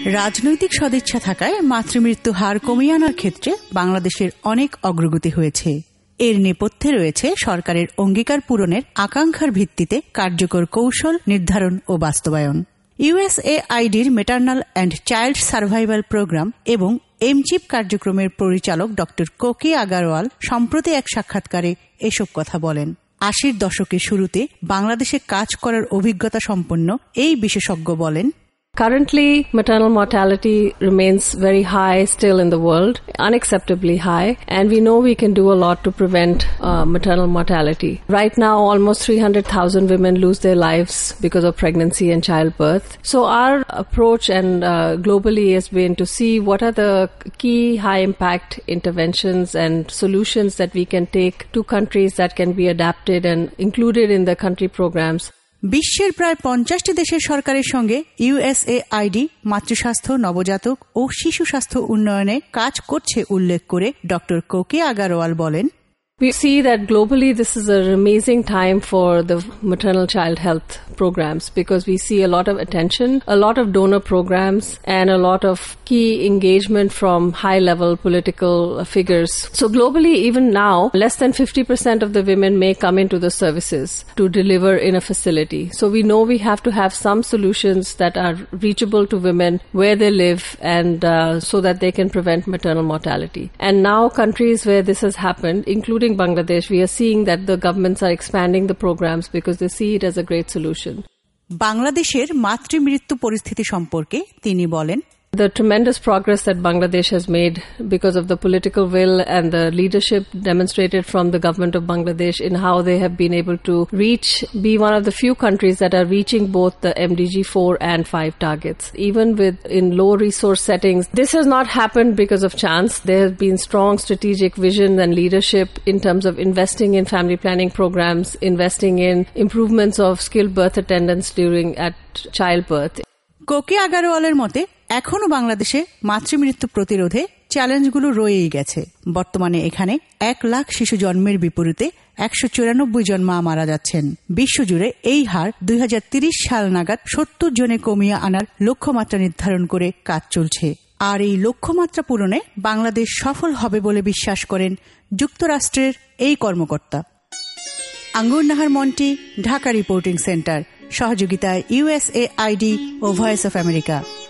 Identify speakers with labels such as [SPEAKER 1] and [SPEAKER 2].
[SPEAKER 1] রাজনৈতিক সদিচ্ছা থাকায় মাতৃমৃত্যু হার কমিয়ে আনার ক্ষেত্রে বাংলাদেশের অনেক অগ্রগতি হয়েছে। এর নেপথ্যে রয়েছে সরকারের অঙ্গীকার পূরণের আকাঙ্ক্ষার ভিত্তিতে কার্যকর কৌশল নির্ধারণ ও বাস্তবায়ন। USAIDর maternal and child survival programme এবং এমচিপ কার্যক্রমের পরিচালক ড. কোকি আগারওয়াল সম্প্রতি এক সাক্ষাৎকারে এসব কথা বলেন। ৮০ দশকের শুরুতে বাংলাদেশে কাজ করার অভিজ্ঞতা সম্পন্ন এই বিশেষজ্ঞ বলেন,
[SPEAKER 2] Currently, maternal mortality remains very high still in the world, unacceptably high, and we know we can do a lot to prevent maternal mortality. Right now, almost 300,000 women lose their lives because of pregnancy and childbirth. So our approach and globally has been to see what are the key high-impact interventions and solutions that we can take to countries that can be adapted and included in the country programs.
[SPEAKER 1] বিশ্বের প্রায় 50টি দেশের সরকারের সঙ্গে USAID মাতৃস্বাস্থ্য, নবজাতক ও শিশু স্বাস্থ্য উন্নয়নে কাজ করছে উল্লেখ করে ড. কোকি আগারওয়াল বলেন,
[SPEAKER 2] We see that globally this is an amazing time for the maternal child health programs because we see a lot of attention, a lot of donor programs, and a lot of key engagement from high-level political figures. So globally, even now, less than 50% of the women may come into the services to deliver in a facility. So we know we have to have some solutions that are reachable to women where they live and so that they can prevent maternal mortality. And now countries where this has happened, including Bangladesh, we are seeing that the governments are expanding the programs because they see it as a great solution.
[SPEAKER 1] বাংলাদেশের মাতৃমৃত্যু পরিস্থিতি সম্পর্কে তিনি বলেন,
[SPEAKER 2] The tremendous progress that Bangladesh has made because of the political will and the leadership demonstrated from the government of Bangladesh in how they have been able to be one of the few countries that are reaching both the MDG 4 and 5 targets. Even in low resource settings, this has not happened because of chance. There has been strong strategic vision and leadership in terms of investing in family planning programs, investing in improvements of skilled birth attendance at childbirth.
[SPEAKER 1] কোকি আগারওয়ালের মতে এখনও বাংলাদেশে মাতৃমৃত্যু প্রতিরোধে চ্যালেঞ্জগুলো রয়েই গেছে। বর্তমানে এখানে 1 লাখ শিশু জন্মের বিপরীতে 194 জন মা মারা যাচ্ছেন। বিশ্বজুড়ে এই হার 2030 সাল নাগাদ 70 জনে কমিয়ে আনার লক্ষ্যমাত্রা নির্ধারণ করে কাজ চলছে। আর এই লক্ষ্যমাত্রা পূরণে বাংলাদেশ সফল হবে বলে বিশ্বাস করেন যুক্তরাষ্ট্রের এই কর্মকর্তা। আঙ্গুর নাহার মন্টি, ঢাকা রিপোর্টিং সেন্টার, সহযোগিতায় USAID ও ভয়েস অফ আমেরিকা।